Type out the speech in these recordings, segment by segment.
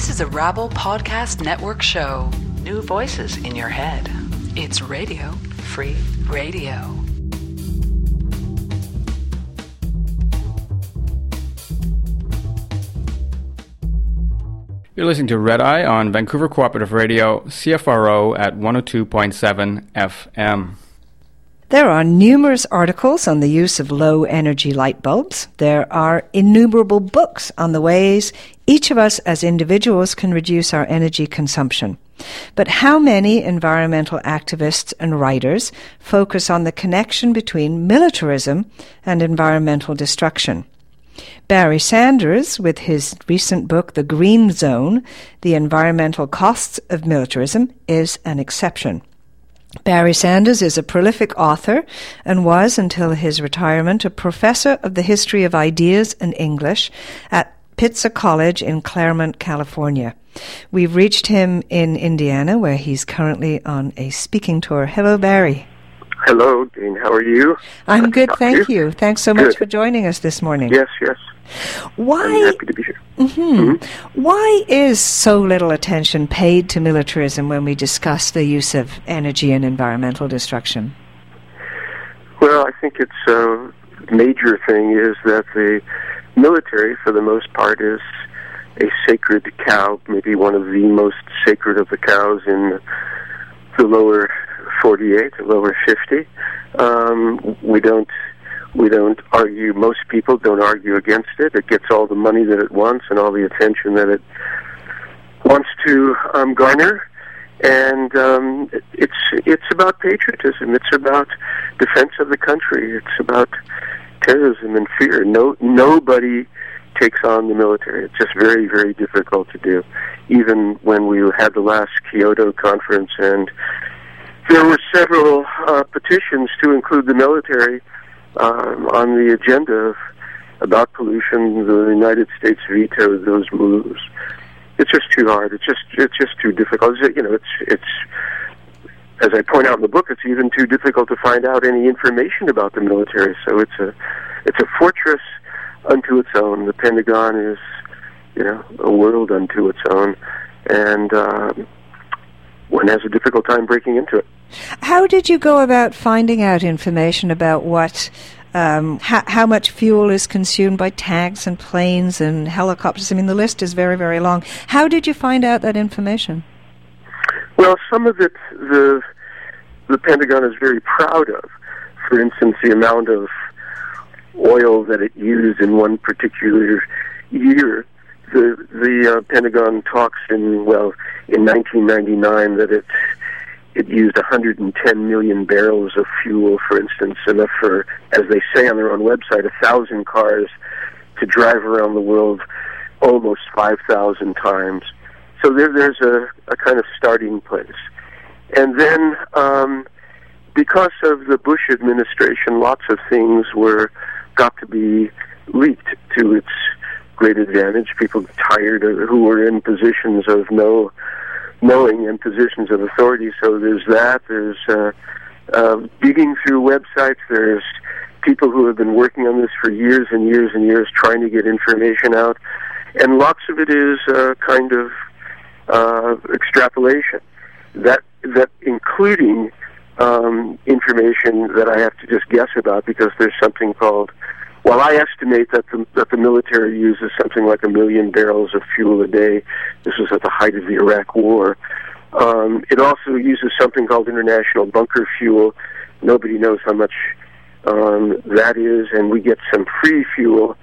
This is a Rabble Podcast Network show. New voices in your head. It's Radio Free Radio. You're listening to Red Eye on Vancouver Cooperative Radio, CFRO at 102.7 FM. There are numerous articles on the use of low-energy light bulbs. There are innumerable books on the ways each of us as individuals can reduce our energy consumption. But how many environmental activists and writers focus on the connection between militarism and environmental destruction? Barry Sanders, with his recent book, The Green Zone, The Environmental Costs of Militarism, is an exception. Barry Sanders is a prolific author and was, until his retirement, a professor of the history of ideas and English at Pitzer College in Claremont, California. We've reached him in Indiana, where he's currently on a speaking tour. Hello, Barry. Hello, Dean. How are you? I'm good, thank you. Thanks so much for joining us this morning. Yes. Why? I'm happy to be here. Why is so little attention paid to militarism when we discuss the use of energy and environmental destruction? Well, I think it's a major thing is that the military, for the most part, is a sacred cow, maybe one of the most sacred of the cows in the lower 48, lower 50. We don't argue, most people don't argue against it. It gets all the money that it wants and all the attention that it wants to garner. And it's about patriotism. It's about defense of the country. It's about terrorism and fear. Nobody takes on the military. It's just very, very difficult to do. Even when we had the last Kyoto conference, and there were several petitions to include the military on the agenda about pollution. The United States vetoed those moves. It's just too hard. It's just too difficult. It's as I point out in the book, it's even too difficult to find out any information about the military. So it's a fortress unto its own. The Pentagon is, a world unto its own, and one has a difficult time breaking into it. How did you go about finding out information about what, how much fuel is consumed by tanks and planes and helicopters? I mean, the list is very, very long. How did you find out that information? Well, some of it the Pentagon is very proud of. For instance, the amount of oil that it used in one particular year. The Pentagon talks in 1999 that it used 110 million barrels of fuel, for instance, enough for, as they say on their own website, 1,000 cars to drive around the world almost 5,000 times. So there's a kind of starting place. And then, because of the Bush administration, lots of things got to be leaked to its great advantage. People tired of who were in positions of knowing and positions of authority. So there's that. There's digging through websites. There's people who have been working on this for years and years and years, trying to get information out. And lots of it is kind of extrapolation. That including information that I have to just guess about, because there's something called, I estimate that the military uses something like 1 million barrels of fuel a day. This was at the height of the Iraq War. It also uses something called international bunker fuel. Nobody knows how much that is, and we get some free fuel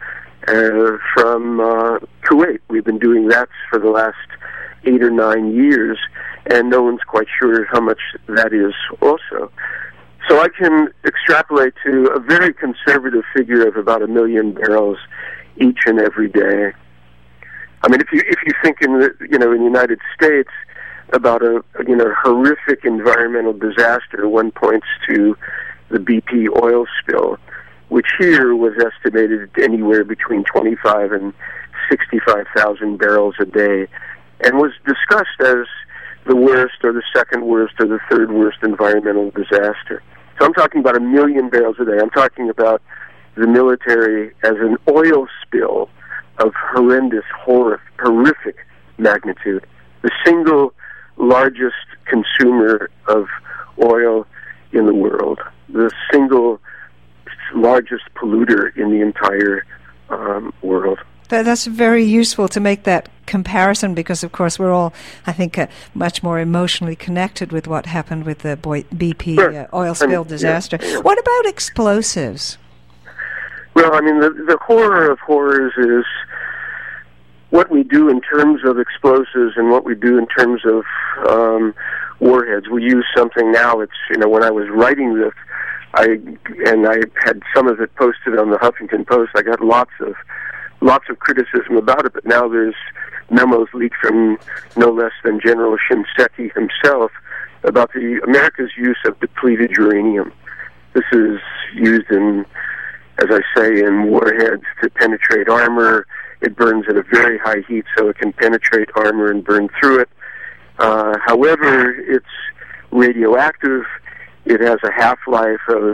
from Kuwait. We've been doing that for the last 8 or 9 years, and no one's quite sure how much that is also. So I can extrapolate to a very conservative figure of about 1 million barrels each and every day. I mean, if you think in the United States about a horrific environmental disaster, one points to the BP oil spill, which here was estimated anywhere between 25 and 65,000 barrels a day, and was discussed as the worst or the second worst or the third worst environmental disaster. So I'm talking about 1 million barrels a day. I'm talking about the military as an oil spill of horrific magnitude. The single largest consumer of oil in the world, the single largest polluter in the entire world. That's very useful to make that comparison because, of course, we're all, I think, much more emotionally connected with what happened with the BP oil spill disaster. Yeah. What about explosives? Well, I mean, the horror of horrors is what we do in terms of explosives and what we do in terms of warheads. We use something now. It's, when I was writing this, I had some of it posted on the Huffington Post. I got lots of criticism about it, but now there's memos leaked from no less than General Shinseki himself about America's use of depleted uranium. This is used in, as I say, in warheads to penetrate armor. It burns at a very high heat, so it can penetrate armor and burn through it. However, it's radioactive. It has a half-life of,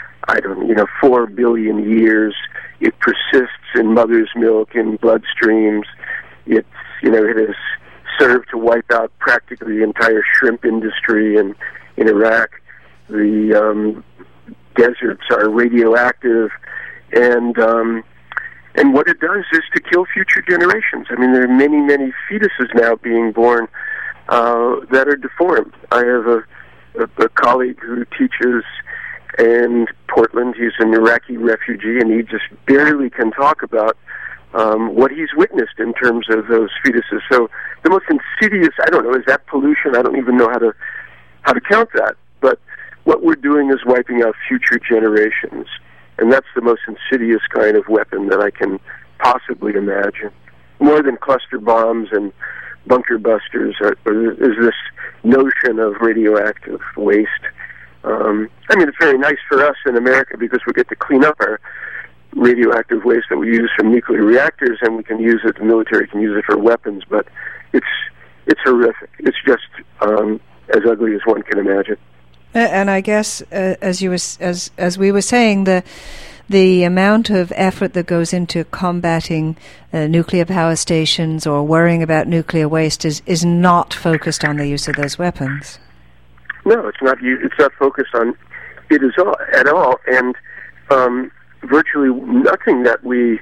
4 billion years. It persists in mother's milk, in bloodstreams. It has served to wipe out practically the entire shrimp industry in Iraq. The deserts are radioactive, and what it does is to kill future generations. I mean, there are many, many fetuses now being born that are deformed. I have a colleague who teaches in Portland. He's an Iraqi refugee, and he just barely can talk about what he's witnessed in terms of those fetuses. So the most insidious, I don't know, is that pollution? I don't even know how to count that. But what we're doing is wiping out future generations, and that's the most insidious kind of weapon that I can possibly imagine. More than cluster bombs and bunker busters is this notion of radioactive waste. It's very nice for us in America because we get to clean up our radioactive waste that we use from nuclear reactors, and we can use it, the military can use it for weapons, but it's horrific. It's just as ugly as one can imagine. And I guess, as we were saying, the amount of effort that goes into combating nuclear power stations or worrying about nuclear waste is not focused on the use of those weapons. No, it's not. It's not focused on it at all, and virtually nothing that we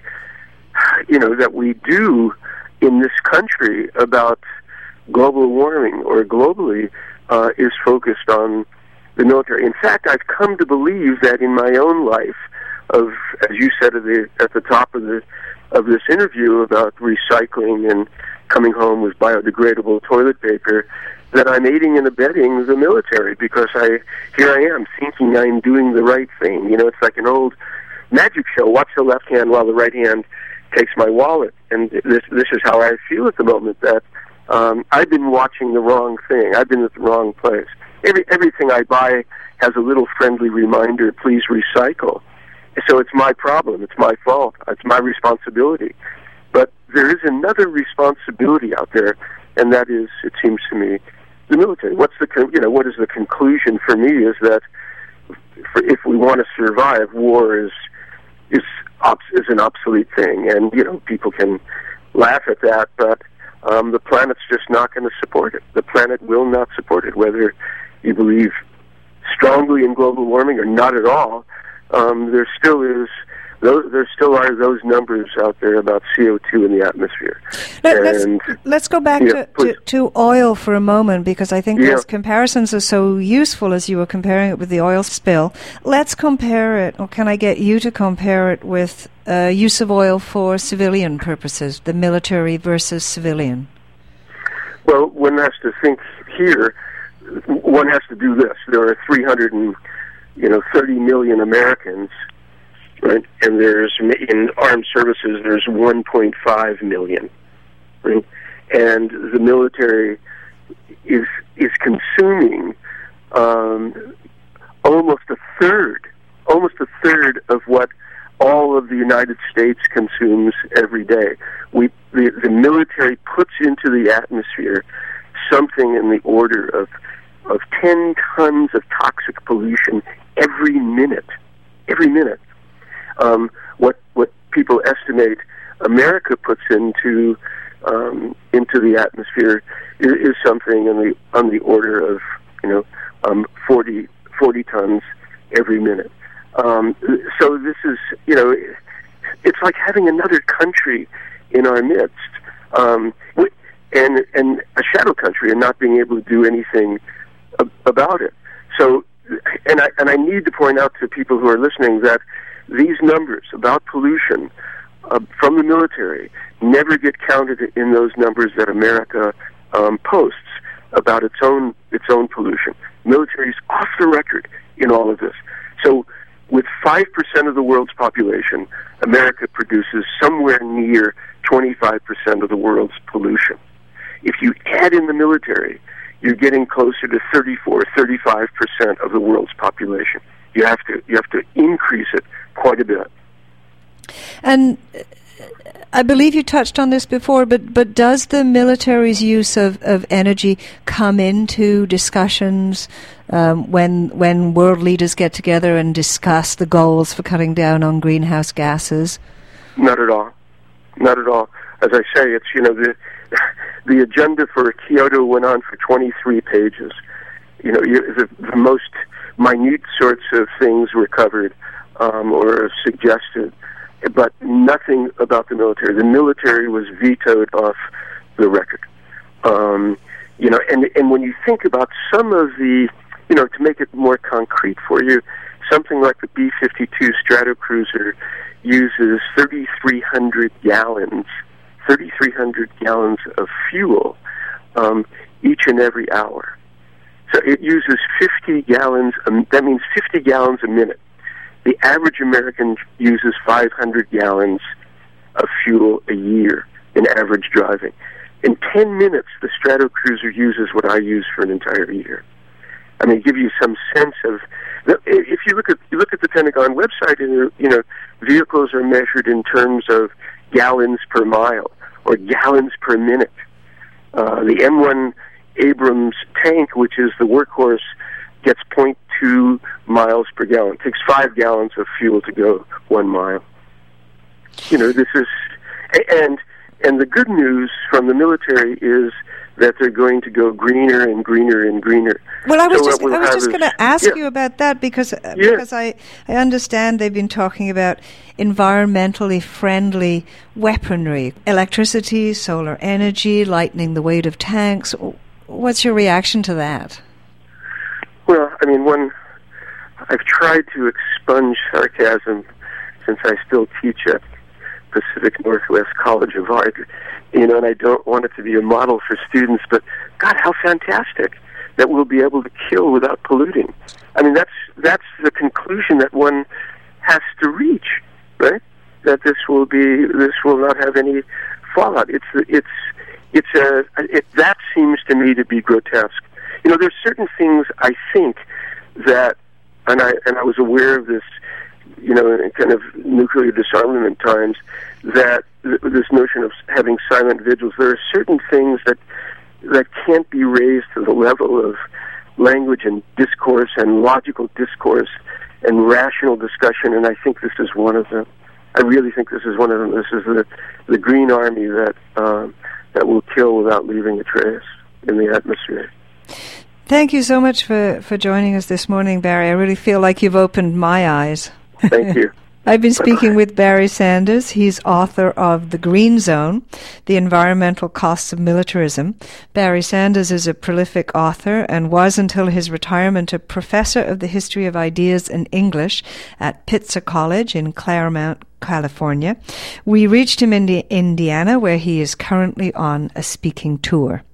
do in this country about global warming or globally is focused on the military. In fact, I've come to believe that in my own life, as you said at the top of this interview about recycling and coming home with biodegradable toilet paper, that I'm aiding and abetting the military because here I am thinking I'm doing the right thing. It's like an old magic show. Watch the left hand while the right hand takes my wallet. And this is how I feel at the moment, that I've been watching the wrong thing. I've been at the wrong place. Everything I buy has a little friendly reminder, please recycle. So it's my problem. It's my fault. It's my responsibility. But there is another responsibility out there, and that is, it seems to me, the military. What is the conclusion for me is that if we want to survive, war is an obsolete thing, and people can laugh at that, but the planet's just not going to support it. The planet will not support it, whether you believe strongly in global warming or not at all. There still are those numbers out there about CO2 in the atmosphere. Let's go back to oil for a moment, because I think those comparisons are so useful as you were comparing it with the oil spill. Let's compare it, or can I get you to compare it with use of oil for civilian purposes, the military versus civilian? Well, one has to think here. One has to do this. There are 330 million Americans, right? And there's, in armed services, there's 1.5 million, right? And the military is consuming almost a third of what all of the United States consumes every day. The military puts into the atmosphere something in the order of 10 tons of toxic pollution every minute. Every minute. What people estimate America puts into into the atmosphere is something on the order of 40 tons every minute. So this is it's like having another country in our midst, and a shadow country, and not being able to do anything about it. So, and I need to point out to people who are listening that these numbers about pollution from the military never get counted in those numbers that America posts about its own pollution. Military is off the record in all of this. So, with 5% of the world's population, America produces somewhere near 25% of the world's pollution. If you add in the military, you're getting closer to 35% of the world's population. You have to increase it quite a bit. And I believe you touched on this before, but does the military's use of energy come into discussions when world leaders get together and discuss the goals for cutting down on greenhouse gases? Not at all. Not at all. As I say, it's the agenda for Kyoto went on for 23 pages. The most minute sorts of things were covered or suggested, but nothing about the military. The military was vetoed off the record. And when you think about some of the, to make it more concrete for you, something like the B-52 Stratocruiser uses 3,300 gallons of fuel each and every hour. So it uses 50 gallons, that means 50 gallons a minute. The average American uses 500 gallons of fuel a year in average driving. In 10 minutes, the Stratocruiser uses what I use for an entire year. I mean, give you some sense of, if you look at the Pentagon website, and vehicles are measured in terms of gallons per mile or gallons per minute. The M1 Abrams tank, which is the workhorse, gets 0.2 miles per gallon. It takes 5 gallons of fuel to go 1 mile. This is, and the good news from the military is that they're going to go greener and greener and greener. Well, I was just going to ask you about that because I understand they've been talking about environmentally friendly weaponry, electricity, solar energy, lightening the weight of tanks. What's your reaction to that? Well, I mean, I've tried to expunge sarcasm since I still teach at Pacific Northwest College of Art, and I don't want it to be a model for students, but God, how fantastic that we'll be able to kill without polluting. I mean, that's the conclusion that one has to reach, right? That this will not have any fallout. That seems to me to be grotesque. There's certain things I think that, and I was aware of this, in kind of nuclear disarmament times, that this notion of having silent vigils, there are certain things that can't be raised to the level of language and discourse and logical discourse and rational discussion, and I think this is one of them. I really think this is one of them. This is the Green Army that will kill without leaving a trace in the atmosphere. Thank you so much for joining us this morning, Barry. I really feel like you've opened my eyes. Thank you. I've been speaking with Barry Sanders. He's author of The Green Zone, The Environmental Costs of Militarism. Barry Sanders is a prolific author and was, until his retirement, a professor of the history of ideas and English at Pitzer College in Claremont, California. We reached him in Indiana, where he is currently on a speaking tour.